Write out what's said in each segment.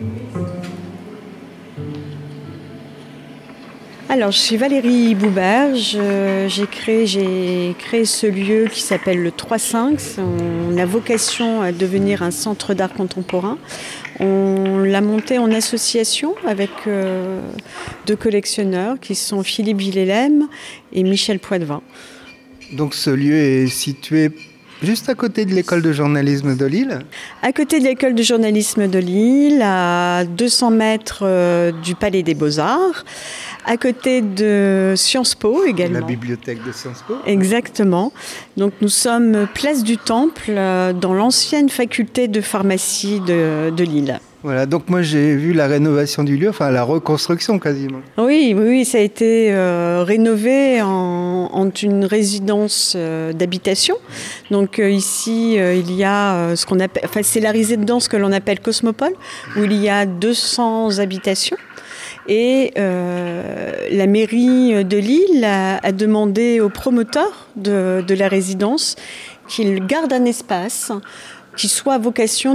Alors, je suis Valérie Boubert. J'ai créé ce lieu qui s'appelle le 3-5. On a vocation à devenir un centre d'art contemporain. On l'a monté en association avec deux collectionneurs qui sont Philippe Villélem et Michel Poitvin. Donc ce lieu est situé juste à côté de l'école de journalisme de Lille. À côté de l'école de journalisme de Lille, à 200 mètres du Palais des Beaux-Arts, à côté de Sciences Po également. La bibliothèque de Sciences Po. Exactement. Donc nous sommes place du Temple, dans l'ancienne faculté de pharmacie de Lille. Voilà, donc moi j'ai vu la rénovation du lieu, enfin la reconstruction quasiment. Oui, ça a été rénové en une résidence d'habitation. Donc ici, il y a ce qu'on appelle, enfin c'est la résidence que l'on appelle Cosmopole, où il y a 200 habitations. Et la mairie de Lille a demandé aux promoteurs de la résidence qu'ils gardent un espace qui soit à vocation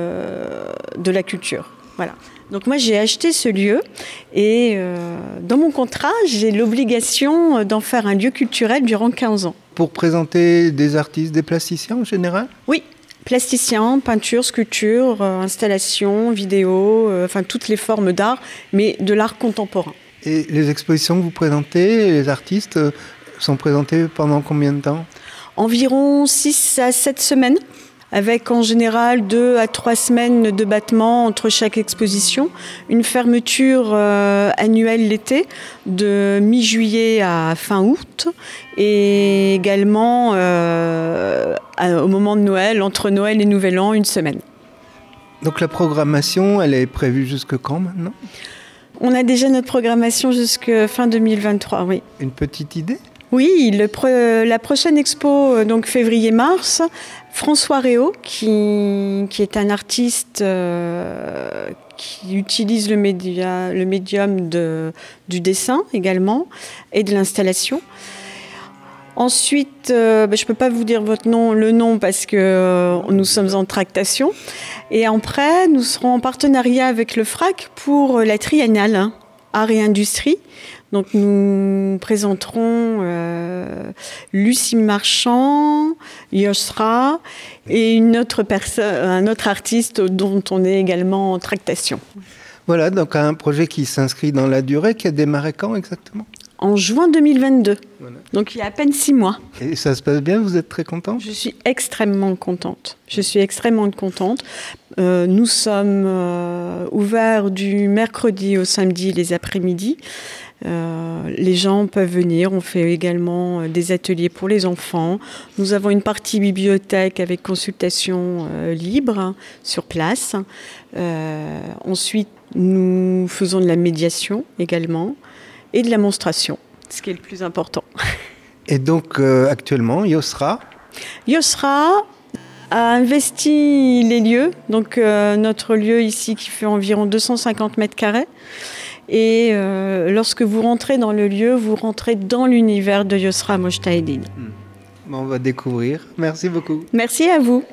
de la culture. Voilà. Donc moi j'ai acheté ce lieu et dans mon contrat j'ai l'obligation d'en faire un lieu culturel durant 15 ans. Pour présenter des artistes, des plasticiens en général ? Oui, plasticiens, peinture, sculpture, installation, vidéo, enfin toutes les formes d'art, mais de l'art contemporain. Et les expositions que vous présentez, les artistes sont présentés pendant combien de temps ? Environ 6 à 7 semaines. Avec en général 2 à 3 semaines de battement entre chaque exposition, une fermeture annuelle l'été de mi-juillet à fin août et également au moment de Noël, entre Noël et Nouvel An, une semaine. Donc la programmation, elle est prévue jusque quand maintenant ? On a déjà notre programmation jusqu'à fin 2023, oui. Une petite idée ? Oui, la prochaine expo, donc février-mars, François Réau, qui est un artiste qui utilise le médium du dessin également et de l'installation. Ensuite, je ne peux pas vous dire le nom parce que nous sommes en tractation. Et après, nous serons en partenariat avec le FRAC pour la triennale Art et Industrie. Donc nous présenterons Lucie Marchand, Yosra et un autre artiste dont on est également en tractation. Voilà, donc un projet qui s'inscrit dans la durée, qui a démarré quand exactement ? En juin 2022, voilà. Donc il y a à peine 6 mois. Et ça se passe bien, vous êtes très contente ? Je suis extrêmement contente. Nous sommes ouverts du mercredi au samedi les après-midi. Les gens peuvent venir, on fait également des ateliers pour les enfants. Nous avons une partie bibliothèque avec consultation libre sur place. Ensuite, nous faisons de la médiation également et de la monstration, ce qui est le plus important. Et donc actuellement, Yosra a investi les lieux, donc notre lieu ici qui fait environ 250 mètres carrés. Et lorsque vous rentrez dans le lieu, vous rentrez dans l'univers de Yosra Mojtahedine. Bon, on va découvrir. Merci beaucoup. Merci à vous.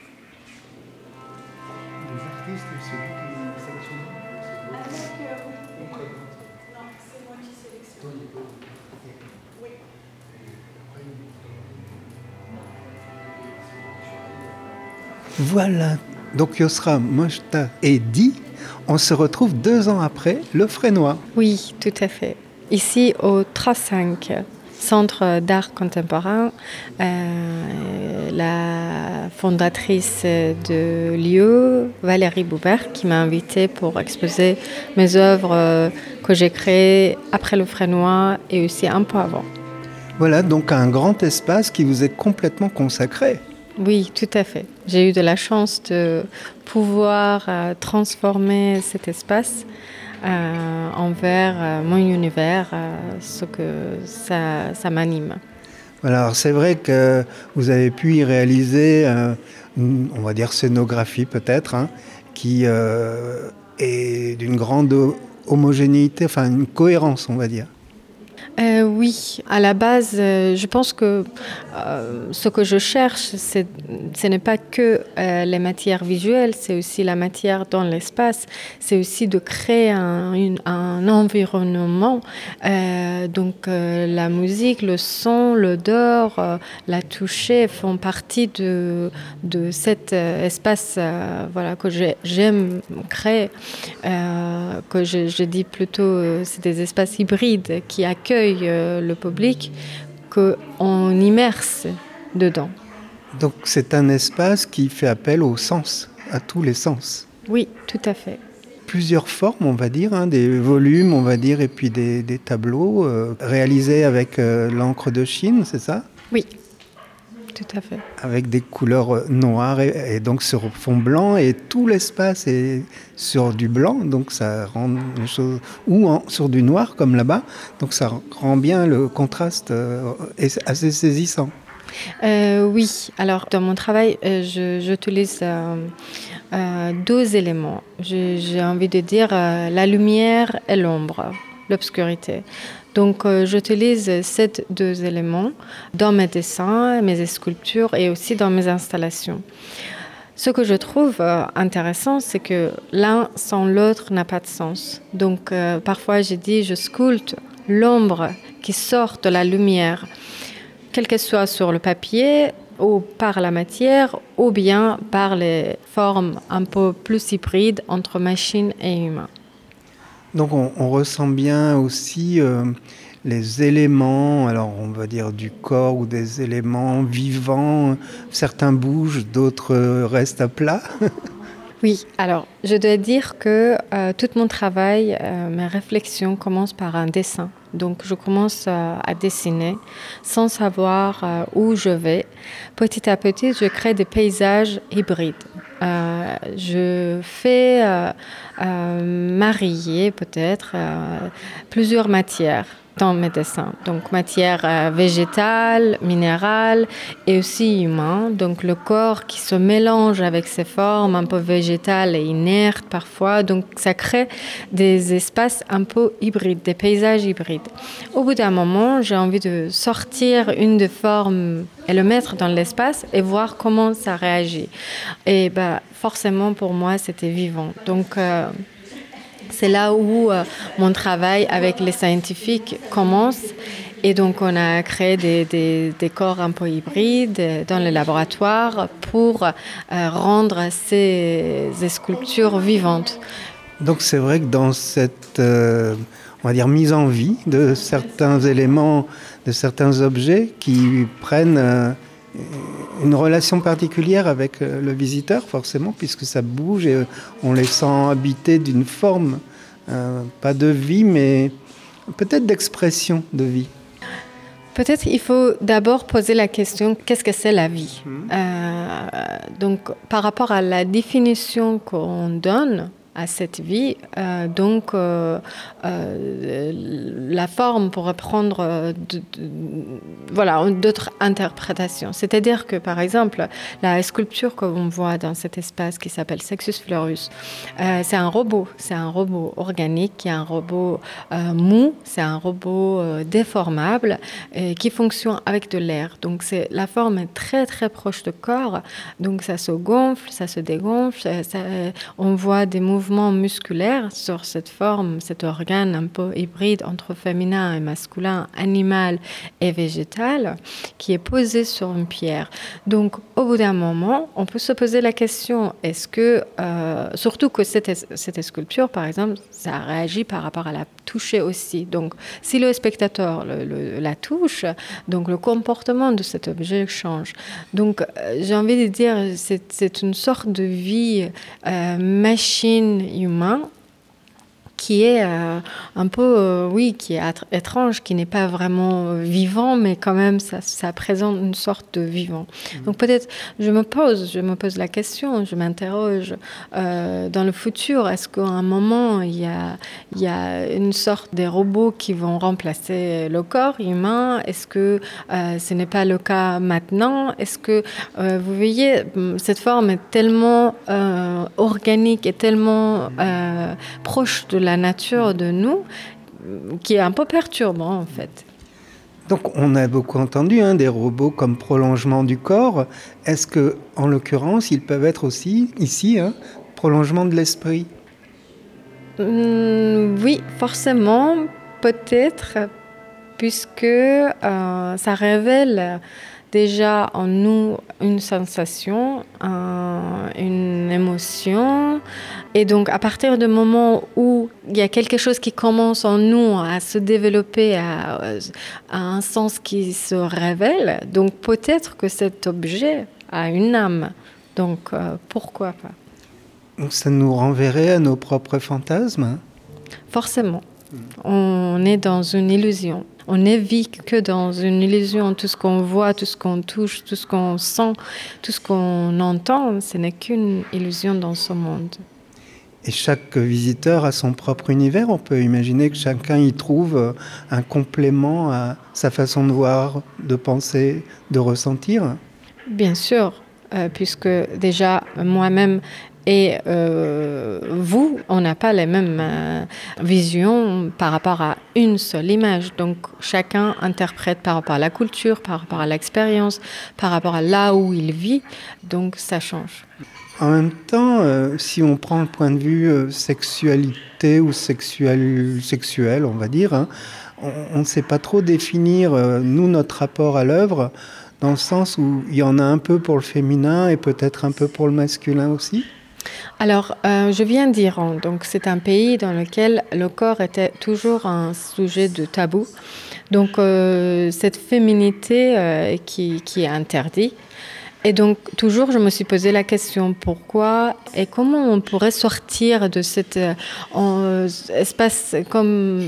Voilà, donc Yosra Mojtahedine, on se retrouve 2 ans après le Fresnoy. Oui, tout à fait. Ici au 3-5, Centre d'art contemporain, la fondatrice de lieu, Valérie Boubert, qui m'a invitée pour exposer mes œuvres que j'ai créées après le Fresnoy et aussi un peu avant. Voilà, donc un grand espace qui vous est complètement consacré. Oui, tout à fait. J'ai eu de la chance de pouvoir transformer cet espace envers mon univers, ce que ça m'anime. Voilà, alors c'est vrai que vous avez pu y réaliser, on va dire scénographie peut-être, qui est d'une grande homogénéité, enfin une cohérence on va dire. Oui, à la base, je pense que ce que je cherche, ce n'est pas que les matières visuelles, c'est aussi la matière dans l'espace, c'est aussi de créer un environnement. Donc la musique, le son, l'odeur, la toucher font partie de cet espace voilà, que j'aime créer, que je dis plutôt c'est des espaces hybrides qui accueillent le public, qu'on immerse dedans. Donc c'est un espace qui fait appel aux sens, à tous les sens. Oui, tout à fait. Plusieurs formes, on va dire, des volumes, on va dire, et puis des tableaux réalisés avec l'encre de Chine, c'est ça ? Oui, tout à fait. Avec des couleurs noires et donc sur fond blanc, et tout l'espace est sur du blanc, donc ça rend les choses, sur du noir comme là-bas, donc ça rend bien le contraste assez saisissant. Oui, alors dans mon travail, j'utilise deux éléments. J'ai envie de dire la lumière et l'ombre, l'obscurité. Donc j'utilise ces deux éléments dans mes dessins, mes sculptures et aussi dans mes installations. Ce que je trouve intéressant, c'est que l'un sans l'autre n'a pas de sens. Donc parfois je sculpte l'ombre qui sort de la lumière, quel qu'elle soit sur le papier ou par la matière ou bien par les formes un peu plus hybrides entre machine et humain. Donc on ressent bien aussi les éléments, alors on va dire du corps ou des éléments vivants. Certains bougent, d'autres restent à plat. Oui, alors je dois dire que tout mon travail, mes réflexions commencent par un dessin. Donc je commence à dessiner sans savoir où je vais. Petit à petit, je crée des paysages hybrides. Je fais marier peut-être plusieurs matières dans mes dessins. Donc matière végétale, minérale et aussi humain. Donc le corps qui se mélange avec ces formes un peu végétales et inertes parfois. Donc ça crée des espaces un peu hybrides, des paysages hybrides. Au bout d'un moment, j'ai envie de sortir une des formes et le mettre dans l'espace et voir comment ça réagit. Et forcément pour moi, c'était vivant. Donc c'est là où mon travail avec les scientifiques commence. Et donc, on a créé des corps un peu hybrides dans le laboratoire pour rendre ces sculptures vivantes. Donc, c'est vrai que dans cette, on va dire, mise en vie de certains éléments, de certains objets qui prennent une relation particulière avec le visiteur, forcément, puisque ça bouge et on les sent habités d'une forme, pas de vie, mais peut-être d'expression de vie. Peut-être il faut d'abord poser la question, qu'est-ce que c'est la vie ? Donc, par rapport à la définition qu'on donne à cette vie, la forme pourrait prendre d'autres interprétations. C'est-à-dire que, par exemple, la sculpture qu'on voit dans cet espace qui s'appelle Sexus Fleurus, c'est un robot organique, qui est un robot mou, c'est un robot déformable qui fonctionne avec de l'air. Donc la forme est très très proche du corps, donc ça se gonfle, ça se dégonfle, on voit des mouvements musculaires sur cette forme, cet organe un peu hybride entre féminin et masculin, animal et végétal, qui est posé sur une pierre. Donc, au bout d'un moment, on peut se poser la question, est-ce que, surtout que cette sculpture, par exemple, ça réagit par rapport à la toucher aussi. Donc, si le spectateur la touche, donc le comportement de cet objet change. Donc, j'ai envie de dire, c'est une sorte de vie machine-humain qui est un peu, qui est étrange, qui n'est pas vraiment vivant, mais quand même, ça présente une sorte de vivant. Donc peut-être, je me pose la question, je m'interroge, dans le futur, est-ce qu'à un moment, il y a une sorte de robots qui vont remplacer le corps humain ? Est-ce que ce n'est pas le cas maintenant ? Est-ce que, vous voyez, cette forme est tellement organique et tellement proche de la nature de nous, qui est un peu perturbant en fait. Donc on a beaucoup entendu des robots comme prolongement du corps. Est-ce que, en l'occurrence, ils peuvent être aussi, ici, prolongement de l'esprit? Oui, forcément, peut-être, puisque ça révèle déjà en nous une sensation, une émotion. Et donc, à partir du moment où il y a quelque chose qui commence en nous à se développer, à un sens qui se révèle, donc peut-être que cet objet a une âme. Donc, pourquoi pas? Donc ça nous renverrait à nos propres fantasmes? Forcément. On est dans une illusion. On ne vit que dans une illusion. Tout ce qu'on voit, tout ce qu'on touche, tout ce qu'on sent, tout ce qu'on entend, ce n'est qu'une illusion dans ce monde. Et chaque visiteur a son propre univers. On peut imaginer que chacun y trouve un complément à sa façon de voir, de penser, de ressentir. Bien sûr, puisque déjà moi-même et vous, on n'a pas les mêmes visions par rapport à une seule image. Donc chacun interprète par rapport à la culture, par rapport à l'expérience, par rapport à là où il vit. Donc ça change. En même temps, si on prend le point de vue sexualité ou sexuel, on va dire, on ne sait pas trop définir, nous, notre rapport à l'œuvre, dans le sens où il y en a un peu pour le féminin et peut-être un peu pour le masculin aussi. Alors, je viens d'Iran, donc c'est un pays dans lequel le corps était toujours un sujet de tabou. Donc, cette féminité qui est interdite. Et donc, toujours, je me suis posé la question, pourquoi et comment on pourrait sortir de cet espace comme,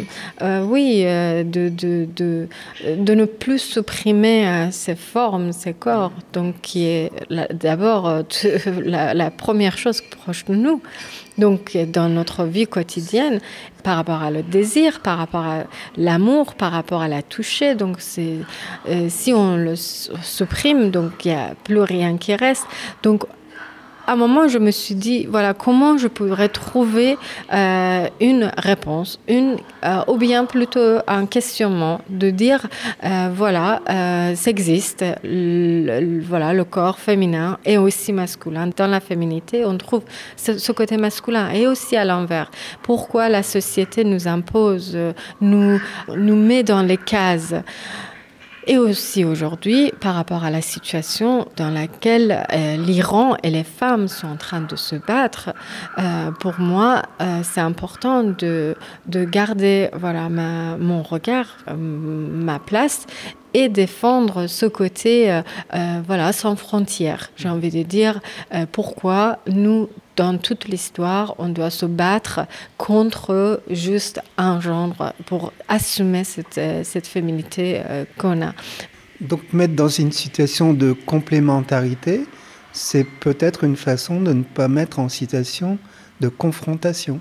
de ne plus supprimer ces formes, ces corps, donc qui est d'abord la première chose proche de nous. Donc, dans notre vie quotidienne, par rapport à le désir, par rapport à l'amour, par rapport à la toucher, donc si on le supprime, donc il n'y a plus rien qui reste. Donc, à un moment, je me suis dit, voilà, comment je pourrais trouver une réponse, ou bien plutôt un questionnement, de dire, ça existe, le corps féminin et aussi masculin. Dans la féminité, on trouve ce côté masculin et aussi à l'envers. Pourquoi la société nous impose, nous met dans les cases? Et aussi aujourd'hui, par rapport à la situation dans laquelle l'Iran et les femmes sont en train de se battre, pour moi, c'est important de garder mon regard, ma place et défendre ce côté sans frontières. J'ai envie de dire pourquoi nous, dans toute l'histoire, on doit se battre contre juste un genre pour assumer cette féminité qu'on a. Donc mettre dans une situation de complémentarité, c'est peut-être une façon de ne pas mettre en situation de confrontation.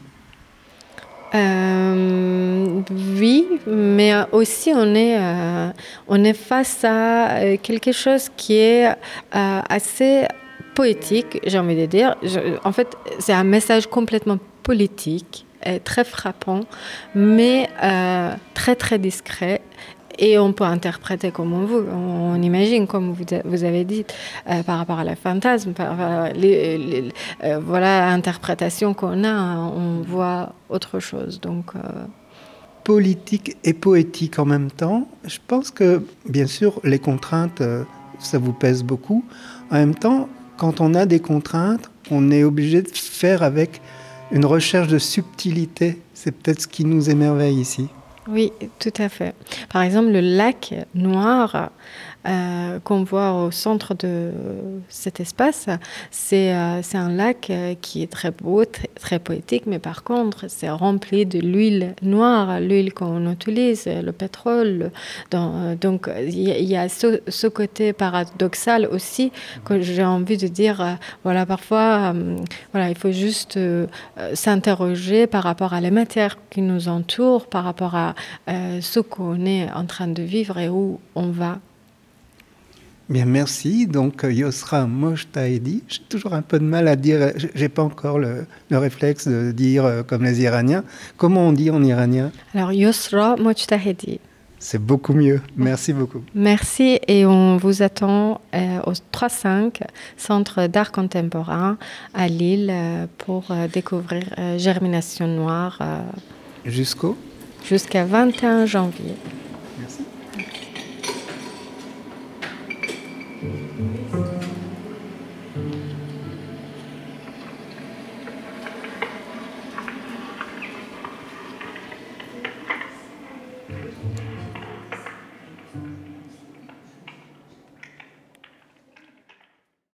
Oui, mais aussi on est face à quelque chose qui est assez poétique, j'ai envie de dire. En fait, c'est un message complètement politique, très frappant, mais très très discret. Et on peut interpréter comme on imagine, comme vous avez dit, par rapport à la fantasme, par rapport à l'interprétation qu'on a, on voit autre chose. Donc, politique et poétique en même temps. Je pense que, bien sûr, les contraintes, ça vous pèse beaucoup. En même temps, quand on a des contraintes, on est obligé de faire avec une recherche de subtilité. C'est peut-être ce qui nous émerveille ici. Oui, tout à fait. Par exemple, le lac noir qu'on voit au centre de cet espace, c'est un lac qui est très beau, très poétique, mais par contre, c'est rempli de l'huile noire, l'huile qu'on utilise, le pétrole. Donc, il y a ce côté paradoxal aussi que j'ai envie de dire, parfois, il faut juste s'interroger par rapport à les matières qui nous entourent, par rapport à ce qu'on est en train de vivre et où on va. Bien, merci. Donc, Yosra Mojtahedi. J'ai toujours un peu de mal à dire, j'ai pas encore le réflexe de dire comme les Iraniens. Comment on dit en iranien? Alors, Yosra Mojtahedi. C'est beaucoup mieux. Merci beaucoup. Merci et on vous attend au 3-5 Centre d'art contemporain à Lille pour découvrir Germination Noire jusqu'à 21 janvier. Merci.